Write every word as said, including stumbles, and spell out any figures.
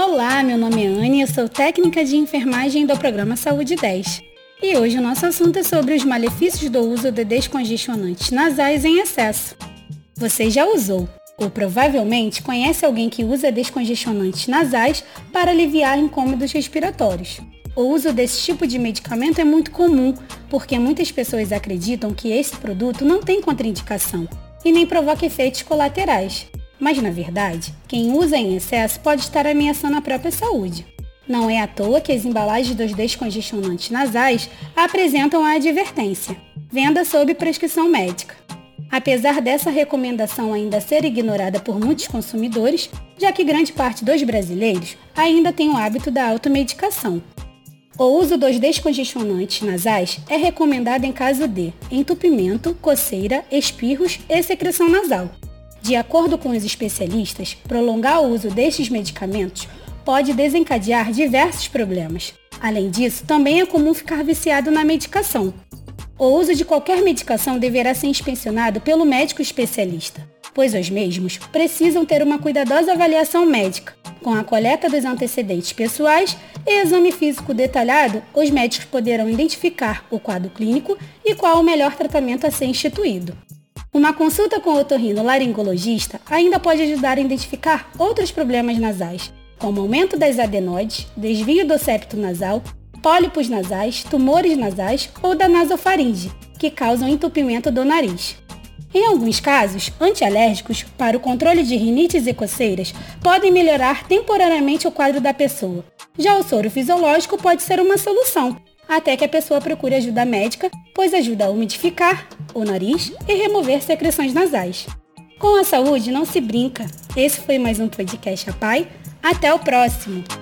Olá, meu nome é Anne, eu sou técnica de enfermagem do programa Saúde dez. E hoje o nosso assunto é sobre os malefícios do uso de descongestionantes nasais em excesso. Você já usou, ou provavelmente conhece alguém que usa descongestionantes nasais para aliviar incômodos respiratórios. O uso desse tipo de medicamento é muito comum, porque muitas pessoas acreditam que esse produto não tem contraindicação e nem provoca efeitos colaterais. Mas, na verdade, quem usa em excesso pode estar ameaçando a própria saúde. Não é à toa que as embalagens dos descongestionantes nasais apresentam a advertência: venda sob prescrição médica. Apesar dessa recomendação ainda ser ignorada por muitos consumidores, já que grande parte dos brasileiros ainda tem o hábito da automedicação. O uso dos descongestionantes nasais é recomendado em caso de entupimento, coceira, espirros e secreção nasal. De acordo com os especialistas, prolongar o uso destes medicamentos pode desencadear diversos problemas. Além disso, também é comum ficar viciado na medicação. O uso de qualquer medicação deverá ser inspecionado pelo médico especialista, pois os mesmos precisam ter uma cuidadosa avaliação médica. Com a coleta dos antecedentes pessoais e exame físico detalhado, os médicos poderão identificar o quadro clínico e qual o melhor tratamento a ser instituído. Uma consulta com o otorrinolaringologista ainda pode ajudar a identificar outros problemas nasais, como aumento das adenoides, desvio do septo nasal, pólipos nasais, tumores nasais ou da nasofaringe, que causam entupimento do nariz. Em alguns casos, antialérgicos para o controle de rinites e coceiras podem melhorar temporariamente o quadro da pessoa. Já o soro fisiológico pode ser uma solução, até que a pessoa procure ajuda médica, pois ajuda a umidificar o nariz e remover secreções nasais. Com a saúde não se brinca. Esse foi mais um podcast A Pai. Até o próximo!